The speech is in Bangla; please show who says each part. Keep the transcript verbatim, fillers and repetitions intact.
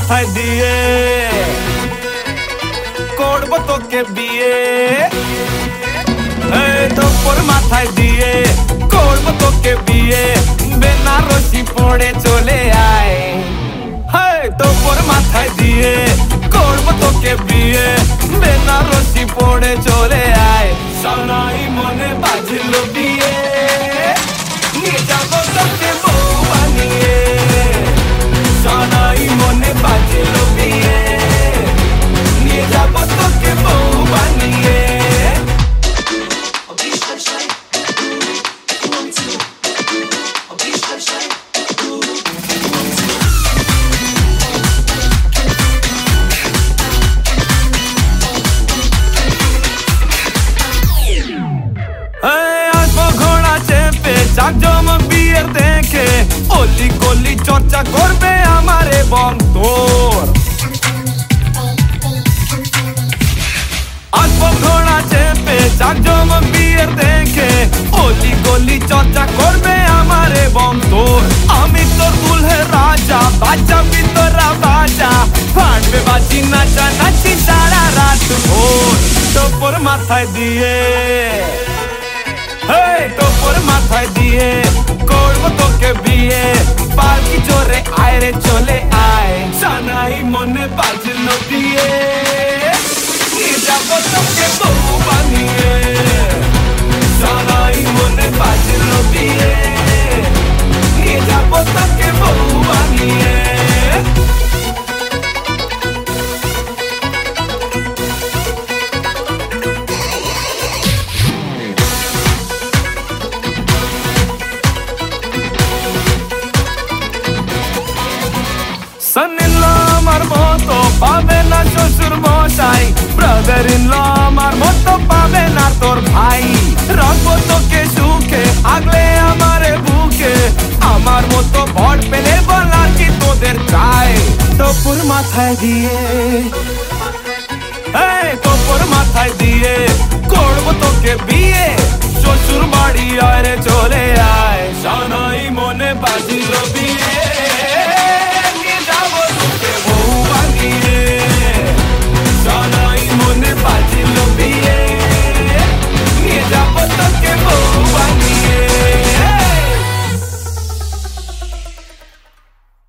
Speaker 1: মাথায় দিয়ে করব তোকে বিয়ে, এই তোর মাথায় দিয়ে করব তোকে বিয়ে, বেনারসি পড়ে চলে আয়। হ্যাঁ তোর মাথায় দিয়ে করব তোকে বিয়ে, বেনারসি পড়ে চলে আয়। সানাই মনে বাজলো বিয়ে, নিয়ে যাবো তোকে বউ বানিয়ে। সানাই মনে বাজলো বিয়ে, নিয়ে যাবো তোকে বউ বানিয়ে। জাকজমক বিয়ের দেখে অলি গলি চর্চা করবে আমার এবং তোর। আসবো ঘোড়া চেপে জাকজমক বিয়ের দেখে অলি গলি চর্চা করবে আমার এবং তোর। আমি তোর দুলহে রাজা, বাজাবি তোরা বাজা, ফাটবে বাজি নাচা নাচি সারা রাত ভোর। তোর মাথায় দিয়ে তোর মাথায় দিয়ে করব তোকে বিয়ে, পালকি জোরে আয় রে চলে আয়। সানাই মনে বাজলো বিয়ে, নিয়ে যাবো তোকে বউ বানিয়ে। সানাই মনে বাজলো বিয়ে, নিয়ে যাবো তোকে বউ বানিয়ে। Son-in-law আমার মতো পাবে না শ্বশুর মশাই, ব্রাদার ইন ল